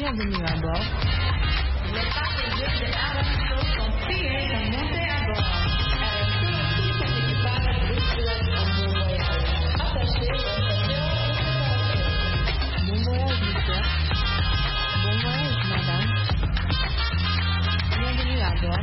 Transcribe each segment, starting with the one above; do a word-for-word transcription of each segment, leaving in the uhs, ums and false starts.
Bienvenue à bord. Les passagers de Adam Show sont priés de monter à bord. Tout son équipage vous souhaite un bon voyage. Attachez votre cœur. Bon voyage, monsieur. Bon voyage, madame. Bienvenue à bord.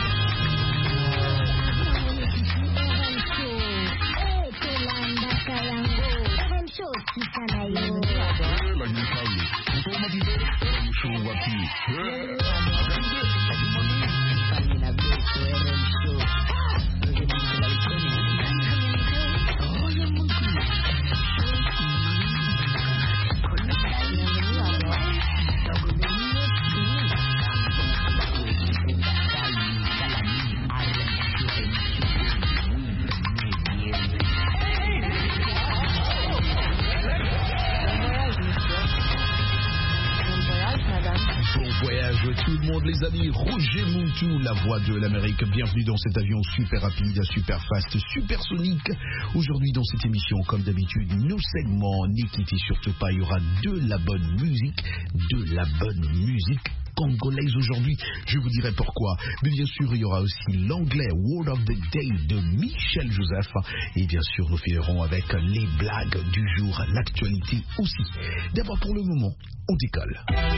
Tout le monde, les amis, Roger Muntu, la voix de l'Amérique. Bienvenue dans cet avion super rapide, super fast, super sonique. Aujourd'hui dans cette émission, comme d'habitude, nos segments, n'y quittez surtout pas, il y aura de la bonne musique, de la bonne musique congolaise aujourd'hui, je vous dirai pourquoi. Mais bien sûr, il y aura aussi l'anglais Word of the Day de Michel Joseph. Et bien sûr, nous finirons avec les blagues du jour, l'actualité aussi. D'abord, pour le moment, on décolle.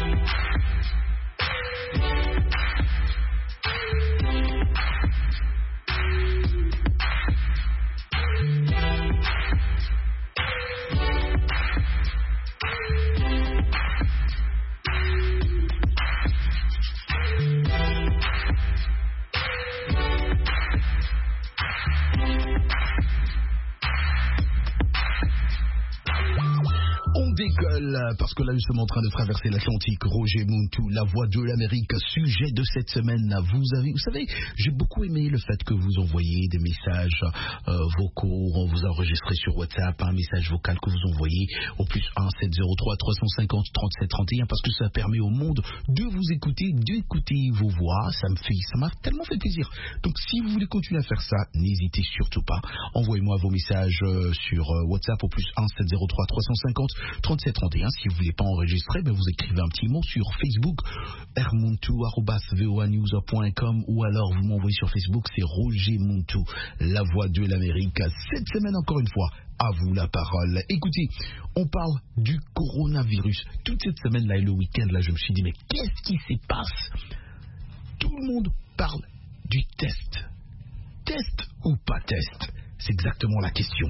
Décolle, parce que là nous sommes en train de traverser l'Atlantique. Roger Muntu, la voix de l'Amérique, sujet de cette semaine. Vous avez, vous savez, j'ai beaucoup aimé le fait que vous envoyez des messages euh, vocaux. On vous a enregistré sur WhatsApp un message vocal que vous envoyez au plus un sept zéro trois trois cent cinquante trente-sept trente et un, parce que ça permet au monde de vous écouter, d'écouter vos voix. Ça me fait, ça m'a tellement fait plaisir. Donc si vous voulez continuer à faire ça, n'hésitez surtout pas. Envoyez-moi vos messages euh, sur euh, WhatsApp au plus un sept zéro trois trois cent cinquante trente-sept trente et un. Si vous ne voulez pas enregistrer, ben vous écrivez un petit mot sur Facebook, r muntu arobase voa news point com, ou alors vous m'envoyez sur Facebook, c'est Roger Muntu, la voix de l'Amérique. Cette semaine, encore une fois, à vous la parole. Écoutez, on parle du coronavirus. Toute cette semaine-là et le week-end, là, je me suis dit, mais qu'est-ce qui se passe? Tout le monde parle du test. Test ou pas test? C'est exactement la question.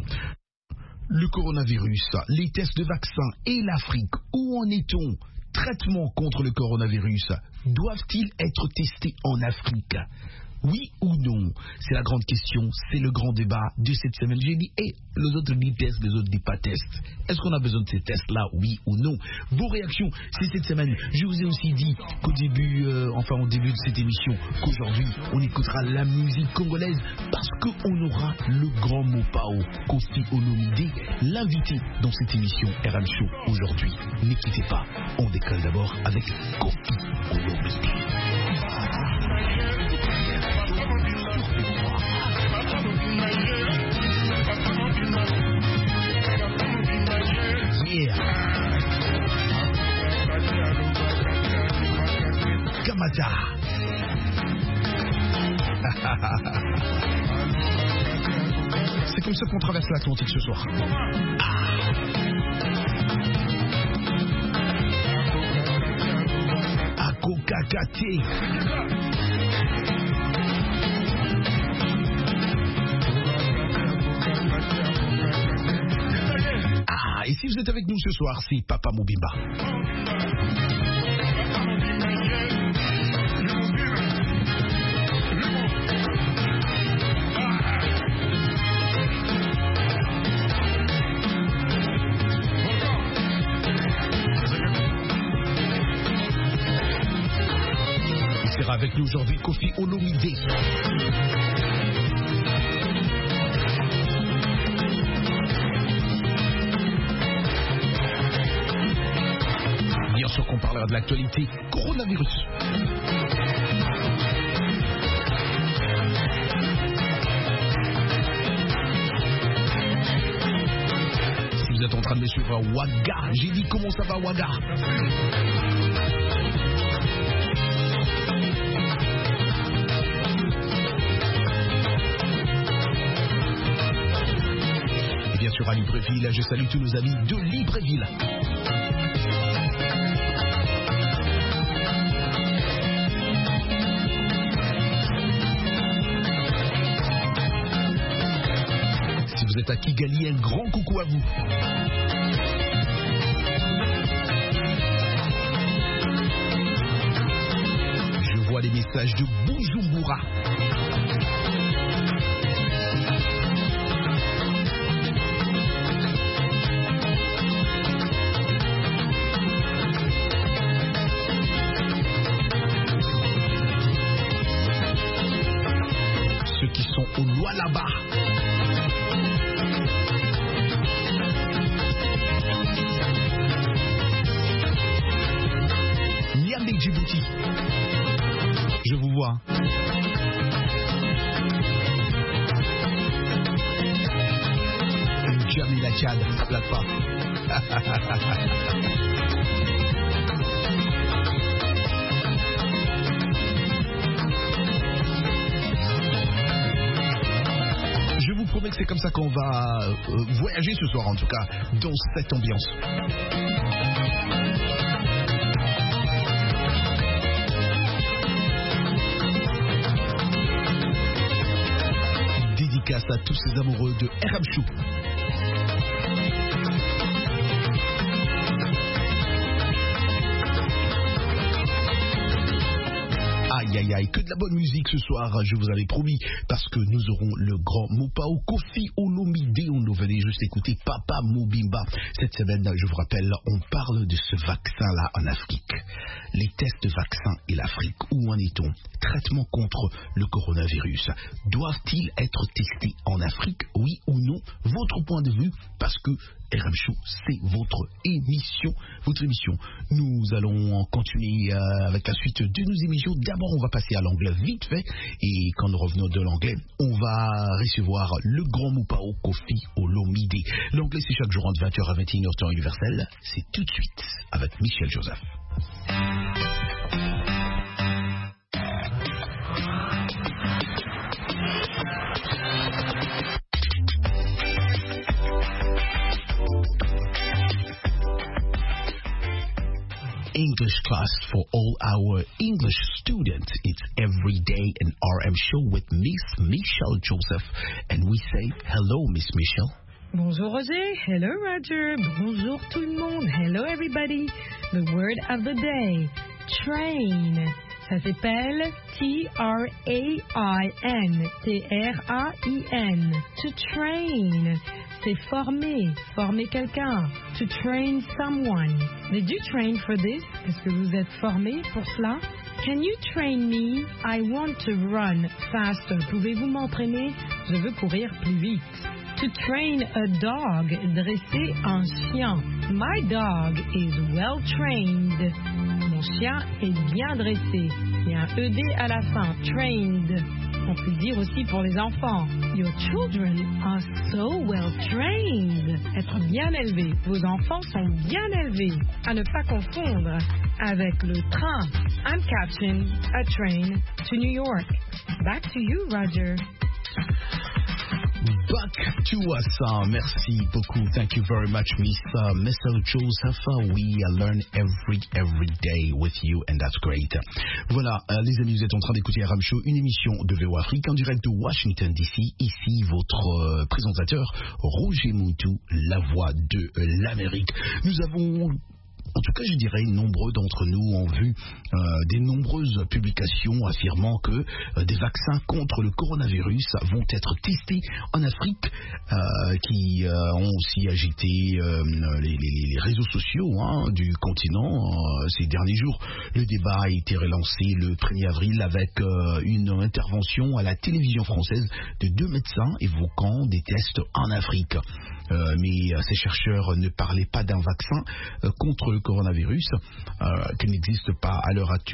Le coronavirus, les tests de vaccins et l'Afrique, où en est-on? Traitement contre le coronavirus, doivent-ils être testés en Afrique? Oui ou non? C'est la grande question, c'est le grand débat de cette semaine. J'ai dit, et hey, les autres disent test, les autres disent pas test. Est-ce qu'on a besoin de ces tests-là, oui ou non? Vos réactions, c'est cette semaine. Je vous ai aussi dit qu'au début, euh, enfin au début de cette émission, qu'aujourd'hui, on écoutera la musique congolaise parce qu'on aura le grand Mopao, Kofi Olomide, l'invité dans cette émission R M Show aujourd'hui. Ne quittez pas, on décolle d'abord avec Kofi Olomide. Yeah. Kamata. C'est comme ça qu'on traverse l'Atlantique ce soir. Ah. Akokakate. Et si vous êtes avec nous ce soir, c'est Papa Mobimba. Il sera avec nous aujourd'hui Kofi Olomide. Bien sûr qu'on parlera de l'actualité coronavirus. Si vous êtes en train de me suivre, Ouaga, j'ai dit comment ça va Ouaga? bien sûr à Libreville. Je salue tous nos amis de Libreville. Si vous êtes à Kigali, un grand coucou à vous. Je vois les messages de Bujumbura. Ceux qui sont au Lualaba. Niamey, Djibouti. Je vous vois. Jamila Tchad, ça plate pas. Je vous promets que c'est comme ça qu'on va euh, voyager ce soir, en tout cas, dans cette ambiance. Dédicace à tous ces amoureux de R M Chou. Aïe aïe aïe, que de la bonne musique ce soir, je vous avais promis, parce que nous aurons le grand Mopao Kofi Olomide. On nous venait juste écouter Papa Mobimba. Cette semaine, je vous rappelle, on parle de ce vaccin-là en Afrique. Les tests de vaccins et l'Afrique, où en est-on? Traitement contre le coronavirus. Doivent-ils être testés en Afrique, oui ou non? Votre point de vue, parce que R M Show, c'est votre émission. Votre émission. Nous allons continuer euh, avec la suite de nos émissions. D'abord, on va passer à l'anglais vite fait. Et quand nous revenons de l'anglais, on va recevoir le grand Mopao Kofi Olomide. L'anglais, c'est chaque jour entre vingt heures à vingt et une heures temps universel. C'est tout de suite avec Michel Joseph. English class for all our English students. It's every day an R M show with Miss Michelle Joseph. And we say, hello, Miss Michelle. Bonjour Roger, hello Roger, bonjour tout le monde, hello everybody. The word of the day, train. Ça s'appelle T R A I N, T R A I N. To train, c'est former, former quelqu'un. To train someone. Did you train for this? Est-ce que vous êtes formé pour cela? Can you train me? I want to run faster. Pouvez-vous m'entraîner? Je veux courir plus vite. To train a dog, dresser un chien. My dog is well trained. Mon chien est bien dressé. Il y a un E D à la fin, trained. On peut dire aussi pour les enfants. Your children are so well trained. Être bien élevé. Vos enfants sont bien élevés. À ne pas confondre avec le train. I'm catching a train to New York. Back to you, Roger. Back to us. Uh, merci beaucoup. Thank you very much, Miss uh, Michelle Joseph. Uh, we uh, learn every every day with you, and that's great. Voilà, uh, les amis, vous êtes en train d'écouter R M Show, une émission de V O Afrique en direct de Washington D C. Ici, votre euh, présentateur, Roger Moutou, la voix de euh, l'Amérique. Nous avons... En tout cas, je dirais, nombreux d'entre nous ont vu euh, des nombreuses publications affirmant que euh, des vaccins contre le coronavirus vont être testés en Afrique, euh, qui euh, ont aussi agité euh, les, les, les réseaux sociaux hein, du continent euh, ces derniers jours. Le débat a été relancé le premier avril avec euh, une intervention à la télévision française de deux médecins évoquant des tests en Afrique. Euh, mais euh, ces chercheurs ne parlaient pas d'un vaccin euh, contre le coronavirus euh, qui n'existe pas à l'heure actuelle,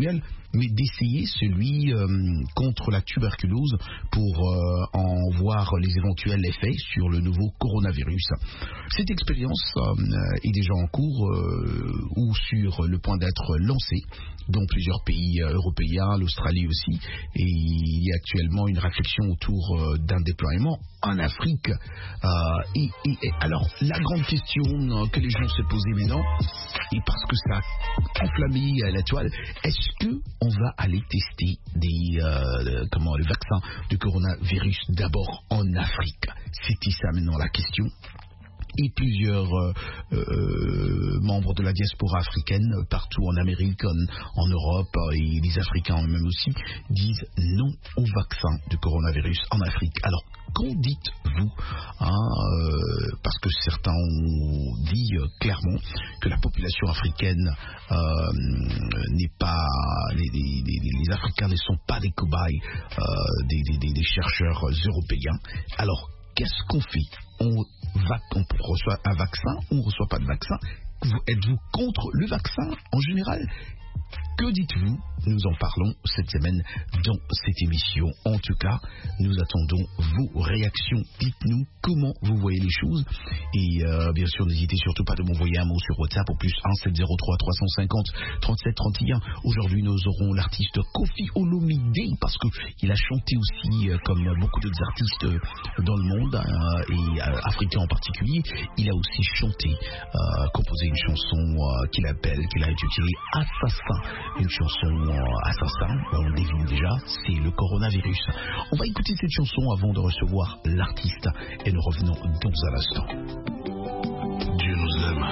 mais d'essayer celui euh, contre la tuberculose pour euh, en voir les éventuels effets sur le nouveau coronavirus. Cette expérience euh, est déjà en cours euh, ou sur le point d'être lancée dans plusieurs pays euh, européens, l'Australie aussi, et il y a actuellement une réflexion autour euh, d'un déploiement en Afrique. Euh, et, et, et alors, la grande question euh, que les gens se posaient maintenant, et parce que ça a enflammé euh, la toile, est-ce que on va aller tester des, euh, comment, le vaccin du coronavirus d'abord en Afrique? C'était ça maintenant la question. Et plusieurs euh, euh, membres de la diaspora africaine partout en Amérique, en, en Europe et les Africains eux-mêmes aussi disent non au vaccin du coronavirus en Afrique. Alors, qu'en dites-vous hein, euh, parce que certains ont dit euh, clairement que la population africaine euh, n'est pas... Les, les, les, les Africains ne sont pas des cobayes euh, des, des, des chercheurs européens. Alors, qu'est-ce qu'on fait? On, va, on reçoit un vaccin ou on ne reçoit pas de vaccin? Êtes-vous contre le vaccin en général? Que dites-vous? Nous en parlons cette semaine dans cette émission. En tout cas, nous attendons vos réactions. Dites-nous comment vous voyez les choses. Et euh, bien sûr, n'hésitez surtout pas de m'envoyer un mot sur WhatsApp au plus un sept zéro trois trois cent cinquante trente-sept trente et un. Aujourd'hui, nous aurons l'artiste Koffi Olomide parce qu'il a chanté aussi, euh, comme beaucoup d'autres artistes euh, dans le monde, euh, et euh, africains en particulier. Il a aussi chanté, euh, composé une chanson euh, qu'il appelle, qu'il a intitulée Assassin. Une chanson euh, assassin, on le devine déjà, c'est le coronavirus. On va écouter cette chanson avant de recevoir l'artiste et nous revenons dans un instant. Dieu nous aime,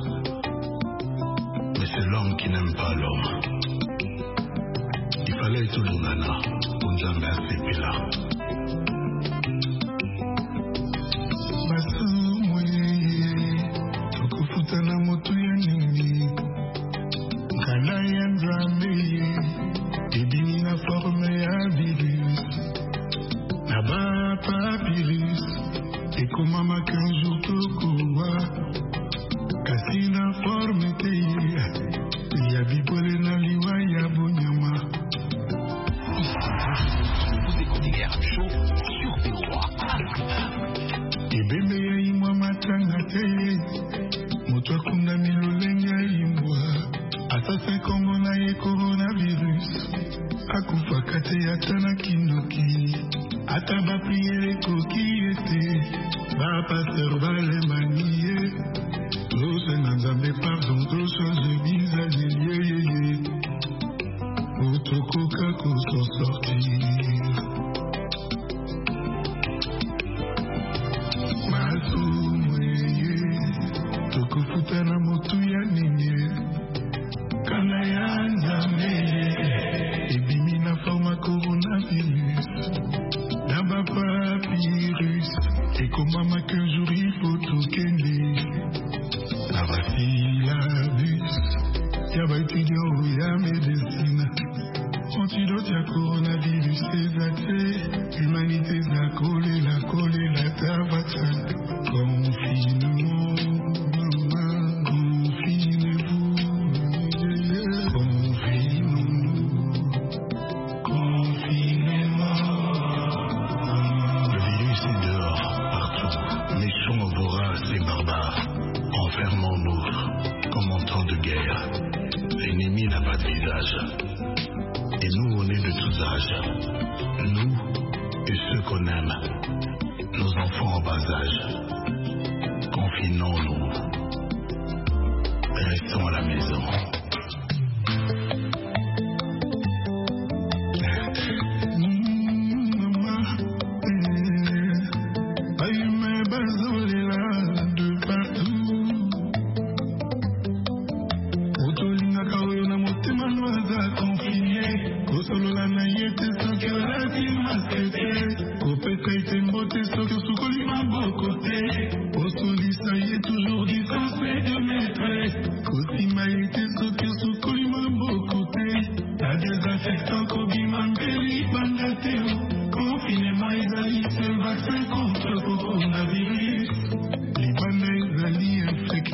mais c'est l'homme qui n'aime pas l'homme. Il fallait toujours nana, on jamais assez pila.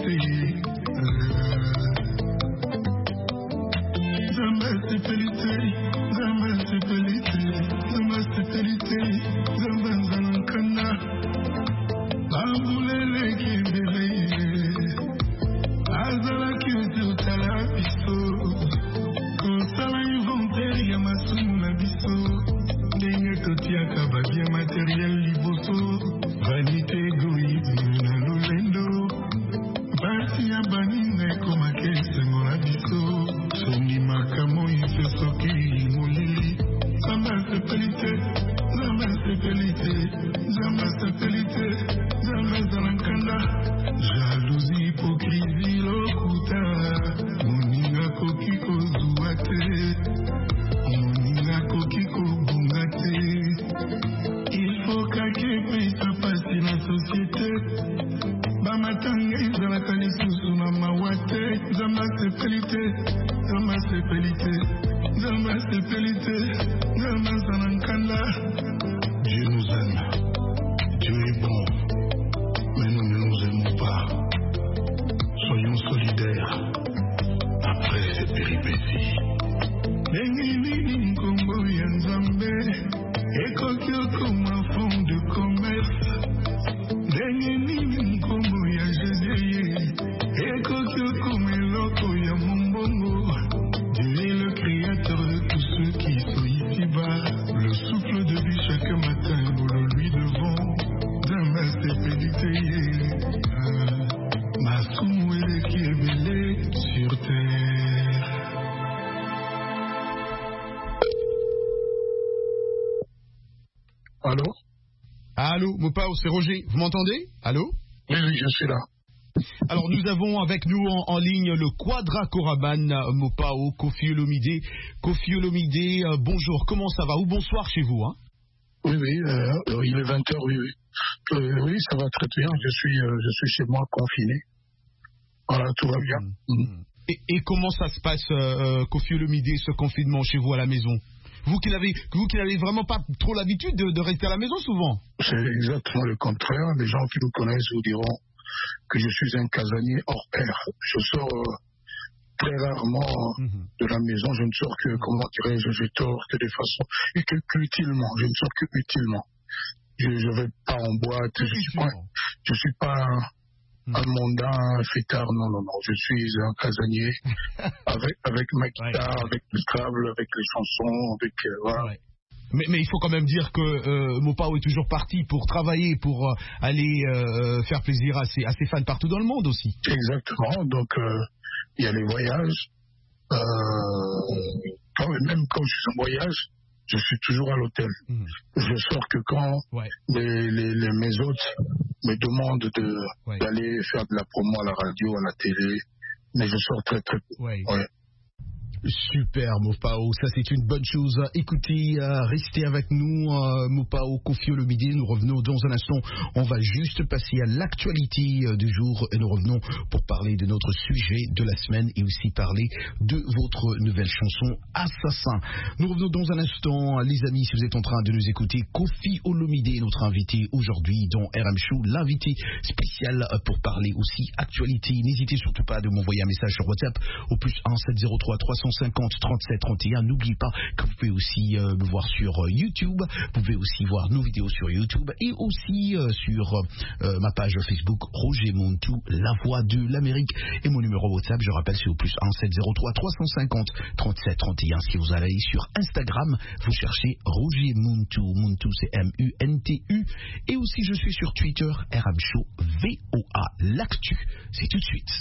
Felice vanité, égoïsme, na lolendo. Basi ya baninga ekomaki esengo na biso. Soni makambo ife soki molili. Zamba sepelite, zamba sepelite, zamba sepelite, zamba zalankanda. Jalousie, hypocrisie, lokuta. Moninga koki kozwa te. Moninga koki kobunga te. Il faut qu'akepe sa passe na société. Bamatanga ezalaka lisusu na mawa te. Zamba sepelite, zamba sepelite, zamba sepelite, zamba zalankanda. Dieu nous aime, Dieu est bon, mais nous ne nous aimons pas. Soyons solidaires après ces péripéties. Nengini nkombo ya Nzambe, ekoki okoma fond de commerce. Nengini nkombo ya Jésus, ekoki okoma eloko ya mombongo. Dieu est le créateur de tous ceux qui sont ici-bas. Le souffle de vie chaque matin, nous le lui devons. Zamba sepelite, masumu eleki ebele sur terre. Allô? Allô, Mopao, c'est Roger. Vous m'entendez? Allô? Oui, oui, je suis là. Alors, nous avons avec nous en, en ligne le Quadra Koraban Mopao, Koffi Olomide. Koffi Olomide, euh, bonjour, comment ça va? Ou bonsoir chez vous, hein? Oui, oui, euh, il est vingt heures, oui, oui. Euh, oui, ça va très bien. Je suis, euh, je suis chez moi confiné. Voilà, tout va bien. Mmh. Mmh. Et, et comment ça se passe, euh, Koffi Olomide, ce confinement chez vous à la maison? Vous qui n'avez, vous qui n'avez vraiment pas trop l'habitude de, de rester à la maison souvent. C'est exactement le contraire. Les gens qui me connaissent vous diront que je suis un casanier hors pair. Je sors euh, très rarement mmh. de la maison. Je ne sors que, comment dirais-je, je sors que de façon, et que, que utilement. Je ne sors que utilement. Je ne vais pas en boîte. Je ne suis pas, je suis pas mmh. un mondain, un fêtard. Non, non, non. Je suis un casanier avec, avec ma guitare, ouais. avec le Scrabble, avec les chansons, avec, euh, voilà. Ouais. Mais, mais il faut quand même dire que euh, Mopao est toujours parti pour travailler, pour euh, aller euh, faire plaisir à ses, à ses fans partout dans le monde aussi. Exactement. Donc, il euh, y a les voyages. Euh, quand, même quand je suis en voyage, je suis toujours à l'hôtel. Mmh. Je sors que quand ouais. les, les, les, mes hôtes me demandent de, ouais. d'aller faire de la promo à la radio, à la télé. Mais je sors très très peu. Ouais. Ouais. Super, Mopao, ça c'est une bonne chose. Écoutez, euh, restez avec nous, euh, Mopao, Koffi Olomide. Nous revenons dans un instant. On va juste passer à l'actualité euh, du jour et nous revenons pour parler de notre sujet de la semaine et aussi parler de votre nouvelle chanson Assassin. Nous revenons dans un instant, les amis, si vous êtes en train de nous écouter. Koffi Olomide, notre invité aujourd'hui dans R M Show, l'invité spécial pour parler aussi actualité. N'hésitez surtout pas de m'envoyer un message sur WhatsApp au plus un sept zéro trois trois cent cinquante trente-sept trente et un. N'oubliez pas que vous pouvez aussi euh, me voir sur euh, YouTube. Vous pouvez aussi voir nos vidéos sur YouTube et aussi euh, sur euh, ma page Facebook Roger Montou, la voix de l'Amérique. Et mon numéro WhatsApp, je rappelle, c'est au plus un sept zéro trois trois cent cinquante trente-sept trente et un. Si vous allez sur Instagram, vous cherchez Roger Montou. Montou, c'est M U N T U. Et aussi, je suis sur Twitter, R M Show, V O A. L'actu, c'est tout de suite.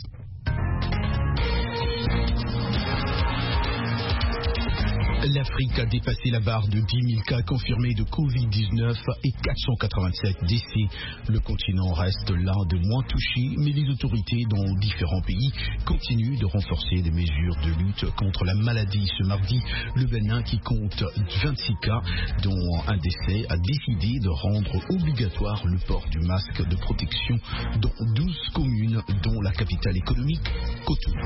L'Afrique a dépassé la barre de dix mille cas confirmés de covid dix-neuf et quatre cent quatre-vingt-sept décès. Le continent reste l'un des moins touchés, mais les autorités dans différents pays continuent de renforcer les mesures de lutte contre la maladie. Ce mardi, le Bénin, qui compte vingt-six cas, dont un décès, a décidé de rendre obligatoire le port du masque de protection dans douze communes, dont la capitale économique, Cotonou.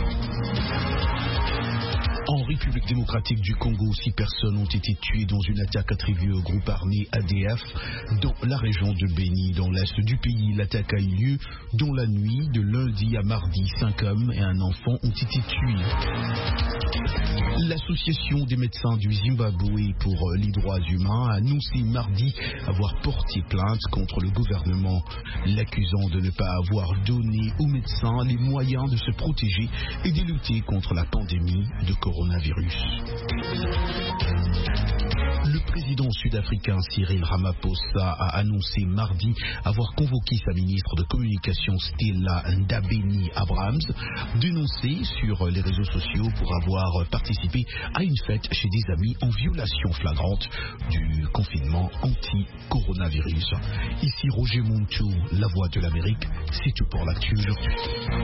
En République démocratique du Congo, six personnes ont été tuées dans une attaque attribuée au groupe armé A D F dans la région de Beni, dans l'est du pays. L'attaque a eu lieu dans la nuit de lundi à mardi. Cinq hommes et un enfant ont été tués. L'association des médecins du Zimbabwe pour les droits humains a annoncé mardi avoir porté plainte contre le gouvernement, l'accusant de ne pas avoir donné aux médecins les moyens de se protéger et de lutter contre la pandémie de coronavirus. Le président sud-africain Cyril Ramaphosa a annoncé mardi avoir convoqué sa ministre de communication Stella Ndabeni-Abrahams, dénoncée sur les réseaux sociaux pour avoir participé à une fête chez des amis en violation flagrante du confinement anti-coronavirus. Ici Roger Muntu, la voix de l'Amérique, c'est tout pour l'actu aujourd'hui.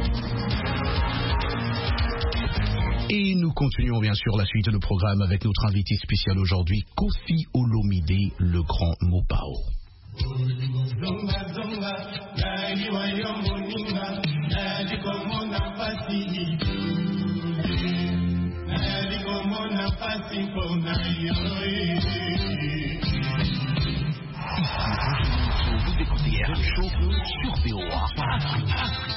Et nous continuons bien sûr la suite de programme avec notre invité spécial aujourd'hui, Koffi Olomide, le grand Mopao. Vous écoutez R Show sur V O A.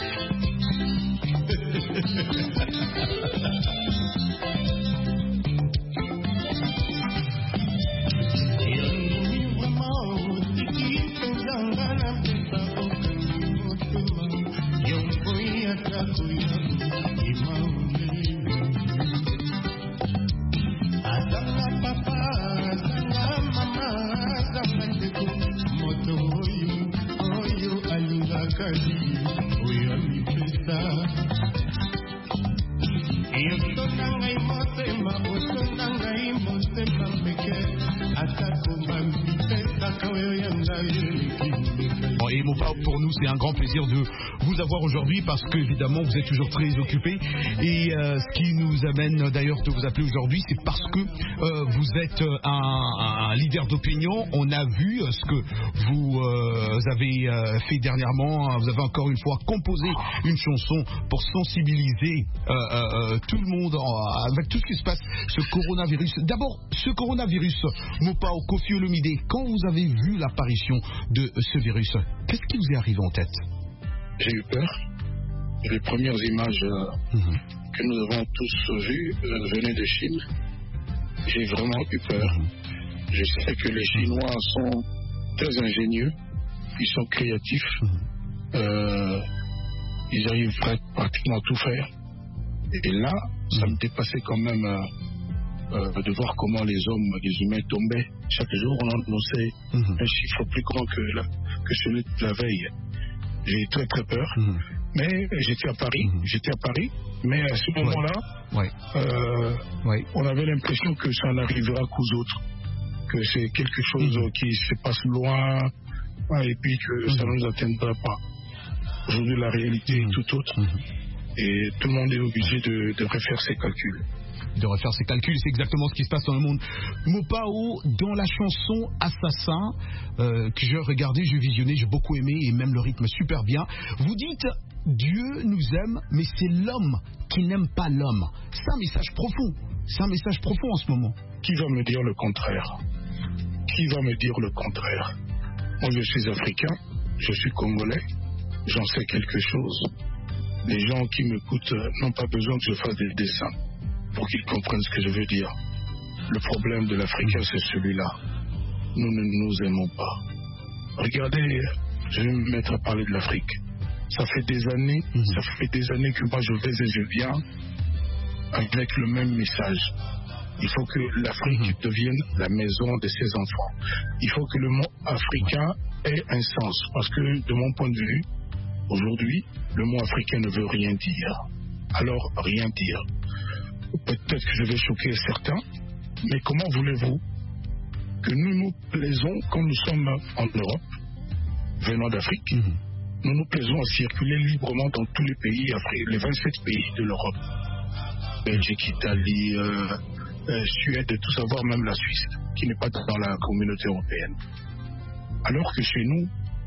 Et Mopao, pour nous, c'est un grand plaisir de vous avoir aujourd'hui parce que, évidemment, vous êtes toujours très occupé. Et euh, ce qui nous amène d'ailleurs de vous appeler aujourd'hui, c'est parce que euh, vous êtes un, un leader d'opinion. On a vu ce que vous euh, avez euh, fait dernièrement. Vous avez encore une fois composé une chanson pour sensibiliser euh, euh, tout le monde euh, avec tout ce qui se passe, ce coronavirus. D'abord, ce coronavirus, Mopao, Koffi Olomide, quand vous avez vu l'apparition de ce virus, qu'est-ce qui vous est arrivé en tête? J'ai eu peur. Les premières images euh, mm-hmm. que nous avons tous vues euh, venaient de Chine. J'ai vraiment eu peur. Mm-hmm. Je sais que les Chinois sont très ingénieux, ils sont créatifs, mm-hmm. euh, ils arrivent pratiquement à tout faire. Et là, mm-hmm. ça me dépassait quand même euh, euh, de voir comment les hommes, les humains tombaient. Chaque jour, on annonçait mm-hmm. un chiffre plus grand que, la, que celui de la veille. J'ai eu très très peur, mmh. mais j'étais à Paris, mmh. j'étais à Paris, mais à ce moment-là, ouais. Euh, ouais. on avait l'impression que ça n'arrivera qu'aux autres, que c'est quelque chose mmh. qui se passe loin, et puis que mmh. ça ne nous atteindra pas. Aujourd'hui, la réalité mmh. est tout autre, mmh. et tout le monde est obligé de, de refaire ses calculs. de refaire ses calculs, c'est exactement ce qui se passe dans le monde. Mopao, dans la chanson Assassin, euh, que j'ai regardé, j'ai visionné, j'ai beaucoup aimé, et même le rythme super bien, vous dites Dieu nous aime, mais c'est l'homme qui n'aime pas l'homme. C'est un message profond, c'est un message profond en ce moment. Qui va me dire le contraire? Qui va me dire le contraire? Moi je suis africain, je suis congolais, j'en sais quelque chose. Les gens qui m'écoutent n'ont pas besoin que je fasse des dessins pour qu'ils comprennent ce que je veux dire. Le problème de l'Africain, c'est celui-là. Nous ne nous aimons pas. Regardez, je vais me mettre à parler de l'Afrique. Ça fait des années, mmh. ça fait des années que moi je vais et je viens avec le même message. Il faut que l'Afrique mmh. devienne la maison de ses enfants. Il faut que le mot africain ait un sens. Parce que de mon point de vue, aujourd'hui, le mot africain ne veut rien dire. Alors, rien dire. Peut-être que je vais choquer certains, mais comment voulez-vous que nous nous plaisons quand nous sommes en Europe, venant d'Afrique, mmh. nous nous plaisons à circuler librement dans tous les pays, les vingt-sept pays de l'Europe. Belgique, Italie, euh, euh, Suède, tout savoir, même la Suisse, qui n'est pas dans la communauté européenne. Alors que chez nous,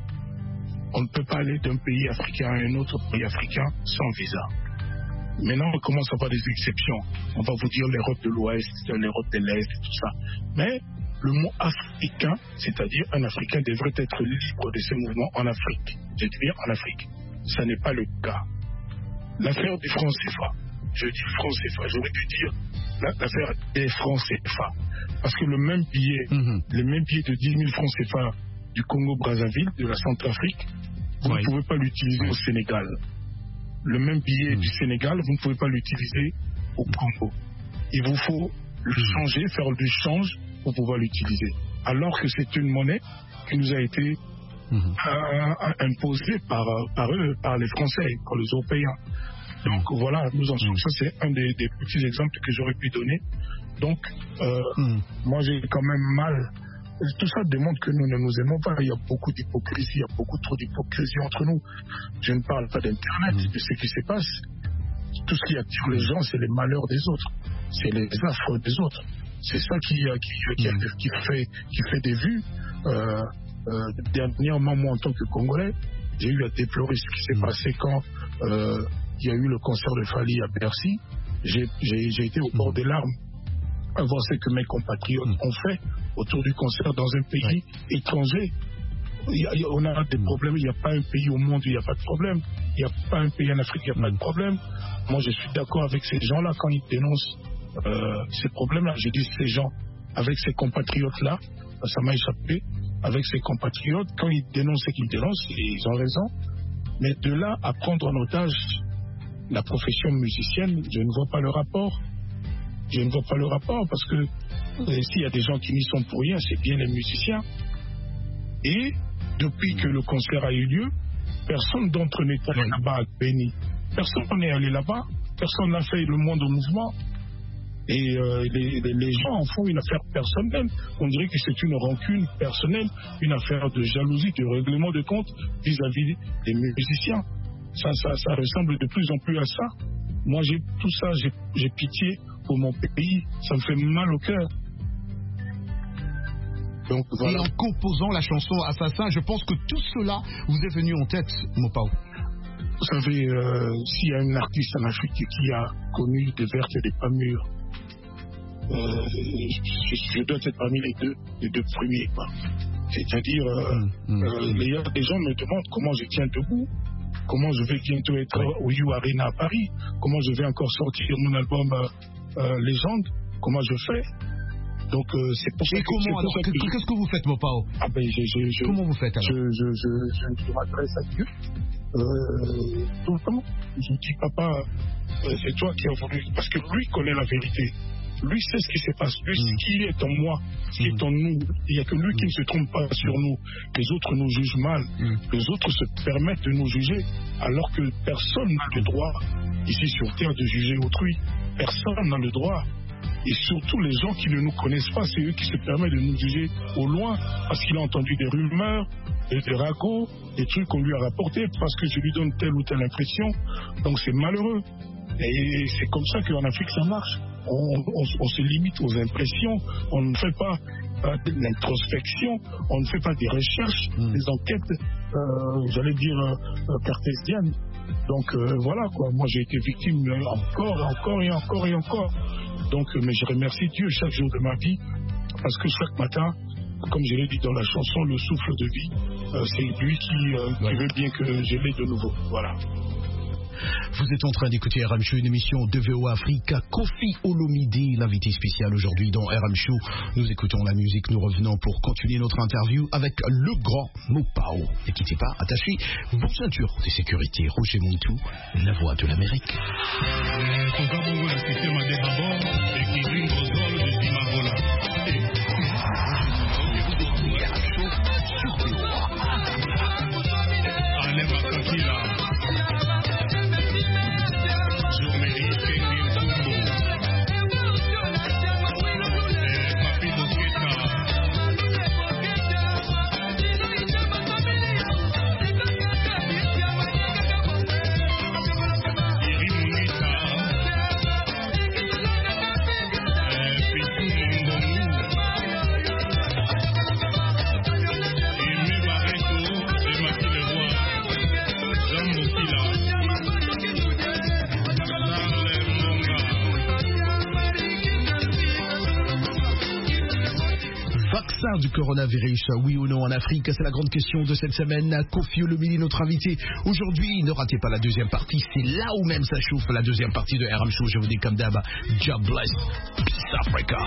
on ne peut pas aller d'un pays africain à un autre pays africain sans visa. Maintenant, on commence à avoir des exceptions. On va vous dire l'Europe de l'Ouest, l'Europe de l'Est, tout ça. Mais le mot africain, c'est-à-dire un Africain devrait être libre de ses mouvements en Afrique. Je dis bien en Afrique. Ça n'est pas le cas. L'affaire du franc C F A, je dis franc C F A, j'aurais dû dire l'affaire des francs C F A. Parce que le même billet, mm-hmm. le même billet de dix mille francs C F A du Congo-Brazzaville, de la Centrafrique, vous oui. ne pouvez pas l'utiliser oui. au Sénégal. Le même billet mmh. du Sénégal, vous ne pouvez pas l'utiliser au Congo. Il vous faut le changer, faire du change pour pouvoir l'utiliser. Alors que c'est une monnaie qui nous a été mmh. euh, imposée par, par eux, par les Français, par les Européens. Donc mmh. voilà, nous en sommes. Mmh. Ça, c'est un des, des petits exemples que j'aurais pu donner. Donc, euh, mmh. moi, j'ai quand même mal. Tout ça démontre que nous ne nous aimons pas. Il y a beaucoup d'hypocrisie, il y a beaucoup trop d'hypocrisie entre nous. Je ne parle pas d'Internet, mmh. de ce qui se passe. Tout ce qui attire les gens, c'est les malheurs des autres. C'est les affres des autres. C'est ça qui, qui, qui, mmh. qui, fait, qui fait des vues. Euh, euh, dernièrement, moi, en tant que Congolais, j'ai eu à déplorer ce qui s'est mmh. passé quand euh, il y a eu le concert de Fally à Bercy. J'ai, j'ai, j'ai été au bord mmh. des larmes à voir ce que mes compatriotes mmh. ont fait autour du concert dans un pays ouais. étranger. Il y a, il y a, on a des mmh. problèmes. Il n'y a pas un pays au monde où il n'y a pas de problème. Il n'y a pas un pays en Afrique où il n'y a mmh. pas de problème. Moi, je suis d'accord avec ces gens-là quand ils dénoncent euh, ces problèmes-là. Je dis ces gens, avec ces compatriotes-là, ça m'a échappé, avec ces compatriotes, quand ils dénoncent ce qu'ils dénoncent, ils ont raison. Mais de là à prendre en otage la profession musicienne, je ne vois pas le rapport. Je ne vois pas le rapport parce que euh, s'il y a des gens qui n'y sont pour rien, c'est bien les musiciens. Et depuis que le concert a eu lieu, personne d'entre nous n'est allé là-bas à Béni. Personne n'est allé là-bas. Personne n'a fait le monde au mouvement. Et euh, les, les, les gens en font une affaire personnelle. On dirait que c'est une rancune personnelle, une affaire de jalousie, de règlement de compte vis-à-vis des musiciens. Ça, ça, ça ressemble de plus en plus à ça. Moi, j'ai tout ça, j'ai, j'ai pitié pour mon pays. Ça me fait mal au cœur. Donc, voilà. Et en composant la chanson Assassin, je pense que tout cela vous est venu en tête, Mopao. Vous savez, euh, s'il y a un artiste en Afrique qui a connu des vertes et des pas mûres, euh, je, je dois être parmi les deux, les deux premiers, quoi. C'est-à-dire, euh, mmh, euh, mmh. Les, les gens me demandent comment je tiens debout, comment je vais bientôt être oui. au You Arena à Paris, comment je vais encore sortir mon album euh, euh, Légende, comment je fais. Donc euh, c'est pour ça et que, comment, c'est pour alors, ça que qu'est-ce je... que vous faites, Mopao? Ah ben, je, je, je, comment vous faites alors? Je, je, je, je, je m'adresse à Dieu euh, tout le temps. Je dis, papa, euh, c'est toi qui as voulu, parce que lui connaît la vérité. Lui sait ce qui se passe. Lui, mm. ce qui est en moi, ce qui mm. est en nous. Il n'y a que lui mm. qui ne se trompe pas sur nous. Les autres nous jugent mal. Mm. Les autres se permettent de nous juger, alors que personne n'a le droit, ici sur Terre, de juger autrui. Personne n'a le droit. Et surtout les gens qui ne nous connaissent pas, c'est eux qui se permettent de nous juger au loin, parce qu'il a entendu des rumeurs, des, des ragots, des trucs qu'on lui a rapportés, parce que je lui donne telle ou telle impression. Donc c'est malheureux. Et c'est comme ça qu'en Afrique ça marche. On, on, on se limite aux impressions, on ne fait pas euh, de l'introspection, on ne fait pas des recherches, mmh. des enquêtes, euh, j'allais dire, euh, cartésiennes. Donc euh, voilà quoi, moi j'ai été victime encore et encore et encore et encore. Donc, mais je remercie Dieu chaque jour de ma vie, parce que chaque matin, comme je l'ai dit dans la chanson, le souffle de vie, euh, c'est lui qui, euh, ouais. qui veut bien que je l'ai de nouveau. Voilà. Vous êtes en train d'écouter R M Show, une émission de V O A Africa. Kofi Olomide, l'invité spécial aujourd'hui dans R M Show. Nous écoutons la musique, nous revenons pour continuer notre interview avec le grand Mopao. Ne quittez pas, attachez vos ceintures de sécurité. Roger Muntu, la voix de l'Amérique. Du coronavirus, oui ou non en Afrique, c'est la grande question de cette semaine. Kofi Olomide, notre invité aujourd'hui. Ne ratez pas la deuxième partie, c'est là où même ça chauffe, la deuxième partie de R M Show. Je vous dis comme d'hab, God bless, Peace Africa.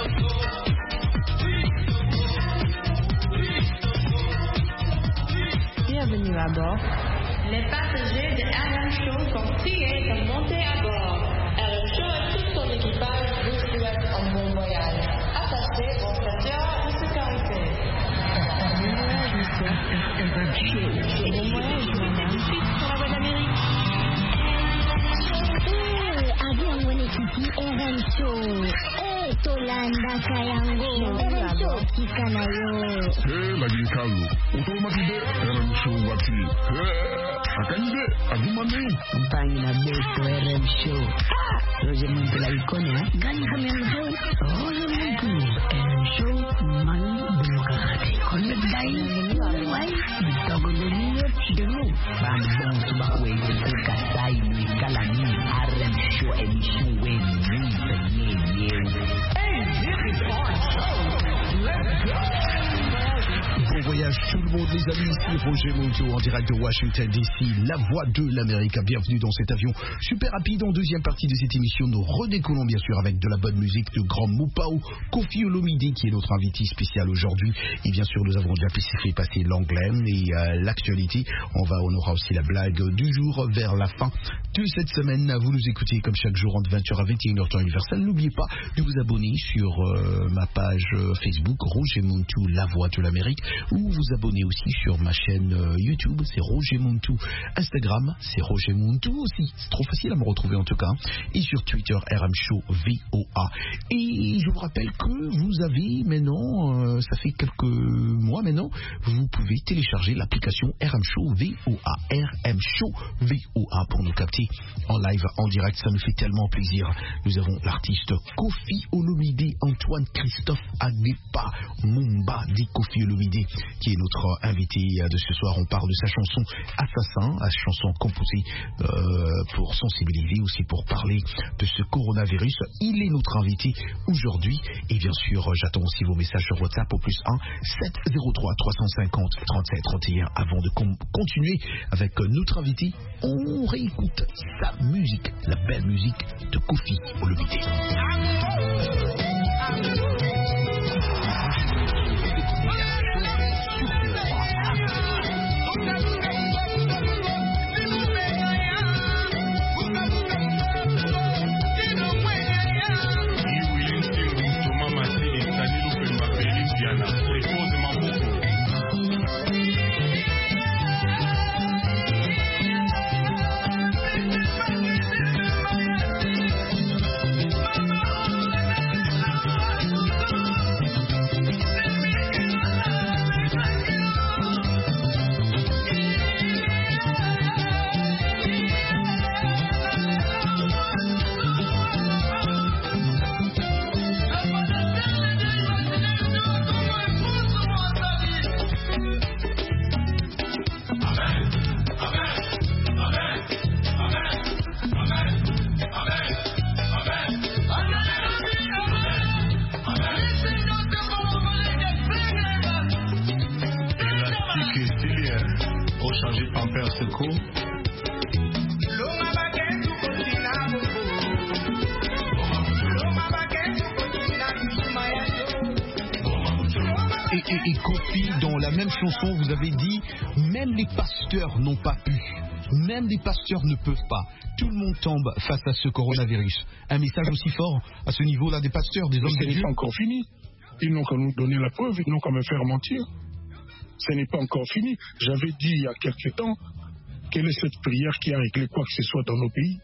Bienvenue à bord. Les passagers de R M Show sont priés de monter à bord. R M Show et tout son équipage vous souhaitent un bon voyage. Attention. Carité, bonsoir Monsieur Carité. Bon voyage, madame. Suite sur la voie d'Amérique. Eh, avion wene kiki R M Show. Eh, Tolanda Kayango. R M Show kikana yo. Eh, lagi kalu. Otomatis R M Show wati. Eh, akanje, agumane. Mpangi na beto R M Show. Ah, Roger Muntu la ikone ha. Gani kami R M Show. Roger Muntu. R M Show mani bukati. Kone dai. Wai. Bitogo deniyo chidenu. Bambon subakwe kuka sai ni kalani. R M Show émission when we Bon voyage tout le monde les amis, ici Roger Muntu en direct de Washington D C, la voix de l'Amérique. Bienvenue dans cet avion super rapide. En deuxième partie de cette émission, nous redécollons bien sûr avec de la bonne musique de Grand Mupao, Koffi Olomide qui est notre invité spécial aujourd'hui. Et bien sûr nous avons déjà fait passer l'anglais et euh, l'actualité. On va, on aura aussi la blague du jour vers la fin de cette semaine. Vous nous écoutez comme chaque jour entre vingt heures à vingt et une heures temps universel. N'oubliez pas de vous abonner sur euh, ma page euh, Facebook Roger Muntu, la voix de l'Amérique, ou vous abonner aussi sur ma chaîne euh, YouTube, c'est Roger Muntu. Instagram, c'est Roger Muntu aussi. C'est trop facile à me retrouver en tout cas. Et sur Twitter, R M Show V O A. Et je vous rappelle que vous avez maintenant, euh, ça fait quelques mois maintenant, vous pouvez télécharger l'application R M Show V O A. R M Show V O A pour nous capter en live, en direct. Ça nous fait tellement plaisir. Nous avons l'artiste Koffi Olomide, Antoine Christophe Adepa Mumba dit Koffi Olomide, qui est notre invité de ce soir. On parle de sa chanson Assassin, la chanson composée euh, pour sensibiliser, aussi pour parler de ce coronavirus. Il est notre invité aujourd'hui. Et bien sûr, j'attends aussi vos messages sur WhatsApp au plus un sept zéro trois trois cent cinquante trente-sept trente et un. Avant de com- continuer avec notre invité, on réécoute sa musique, la belle musique de Koffi Olomide. Et Koffi, dans la même chanson, vous avez dit même les pasteurs n'ont pas pu, même les pasteurs ne peuvent pas. Tout le monde tombe face à ce coronavirus. Un message aussi fort à ce niveau-là des pasteurs, des hommes de Dieu. Ce n'est pas encore fini. Ils n'ont qu'à nous donner la preuve, ils n'ont qu'à me faire mentir. Ce n'est pas encore fini. J'avais dit il y a quelque temps, quelle est cette prière qui a réglé quoi que ce soit dans nos pays?